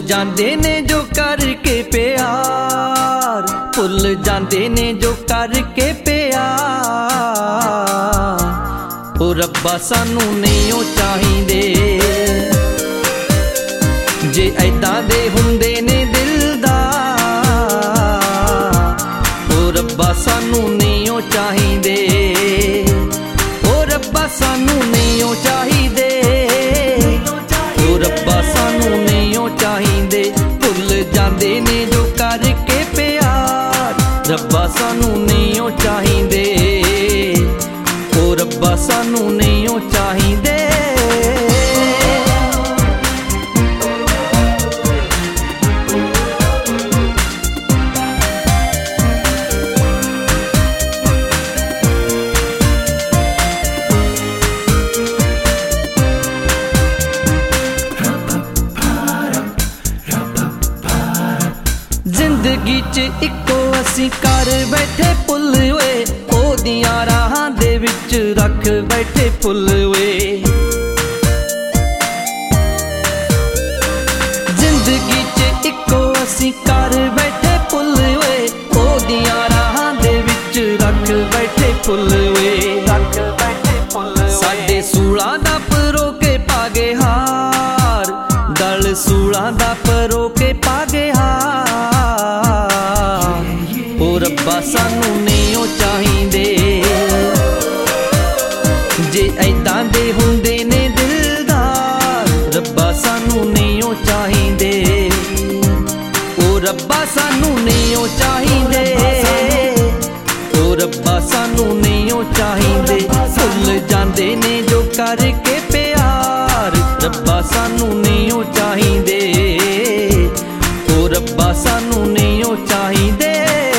जांदे ने जो करके प्यार, भुल जांदे ने जो करके प्यार। ओ रब्बा सानू नहीं ओ चाहिंदे, जे ऐदां दे हुंदे ने दिलदार। ओ रब्बा सानू नहीं ओ चाहिंदे, ओ रब्बा सानू नहीं ओ चाहिंदे, ओ रब्बा सानू नहीं ओ चाहिंदे। भुल जांदे ने जो करके प्यार, रब्बा सानू नहीं ओ चाहिंदे, ओ रब्बा सानू नहीं ओ चाहिंदे। जिंदगी च इको असी कर बैठे पुल वे, ओदियां राहां दे विच रख बैठे फुल वे। जिंदगी च इको असी कर बैठे पुल वे, ओदियां राहां दे विच रख बैठे फुल वे। साडे सूलां दा परो के पागे हार, दल सूलां दा परो के पागे हार। ओ रब्बा सानू नहीं ओ चाहिंदे, जे ऐदां दे हुंदे ने दिलदार। रब्बा सानू नहीं ओ चाहिंदे, ओ रब्बा सानू नहीं ओ चाहिंदे, ओ रब्बा सानू नहीं ओ चाहिंदे। भुल जांदे ने जो करके प्यार, रब्बा सानू नहीं ओ चाहिंदे, ओ रब्बा सानू नहीं ओ चाहिंदे।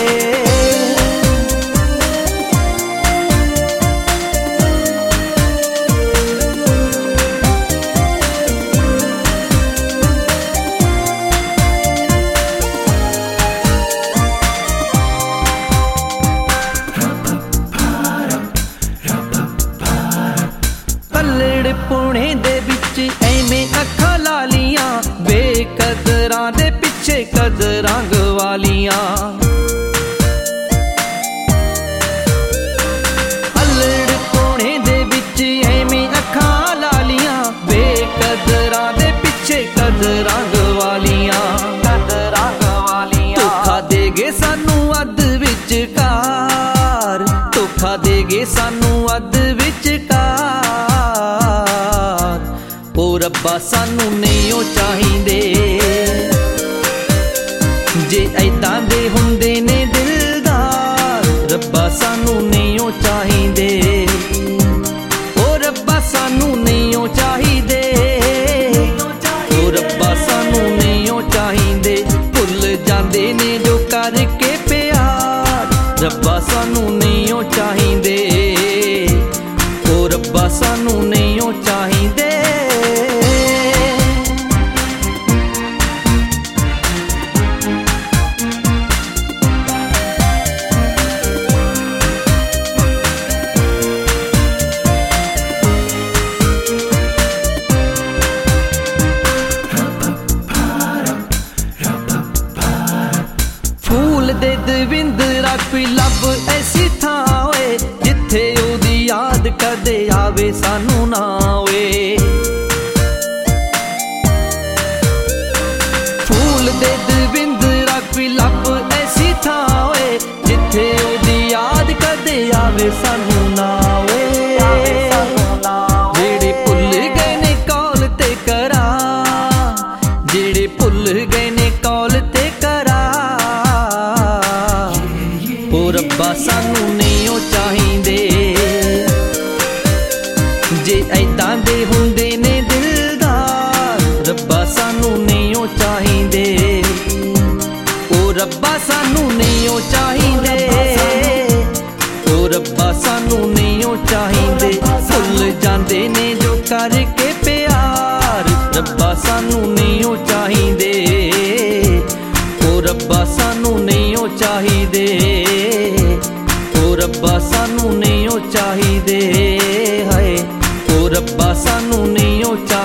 पलड़ पुणे दे विच ऐवें अखां लालियां, बेकदरां दे पिछे कदरां गवालियां। पलड़ पुणे दे विच ऐवें अखां लालियां, बेकदरां दे पिछे कदरां गवालियां। धोखा देगे सानू अध विचकार, धोखा देगे सानू अध विचकार। ओ रब्बा सानू नहीं ओ चाहिंदे, जे ऐदां दे हुंदे ने दिलदार। रब्बा सानू नहीं ओ चाहिंदे, ओ रब्बा सानू नहीं ओ चाहिंदे, ओ रब्बा सानू नहीं ओ चाहिंदे। भुल जांदे ने जो करके प्यार, रब्बा सानू नहीं ओ चाहिंदे, ओ रब्बा सानू नहीं ओ चाहिंदे। फूल दे दविंदरा कोई लब ऐसी थां होए, जिथे ओदी याद कदे आवे सानू ना होए। फूल दे दविंदरा कोई लब ऐसी थां होए, जिथे ओदी याद कदे आवे सानू ना होए। जेड़े भुल गए ने कौल ते करा, जेड़े भुल गए ने कौल ते करा। ओ रब्बा सानू नहीं ओ चाहिंदे, जे ऐदां दे हुंदे ने दिलदार। रब्बा सानू नहीं ओ चाहिंदे, ओ रब्बा सानू नहीं ओ चाहिंदे, ओ रब्बा सानू नहीं ओ चाहिंदे। भुल जांदे ने जो करके प्यार, रब्बा सानू नहीं ओ चाहिंदे, ओ रब्बा सानू नहीं ओ चाहिंदे, ओ रब्बा सानू नहीं ओ चाहिंदे। हाय ओ रब्बा सानू नहीं ओ चाहिंदे।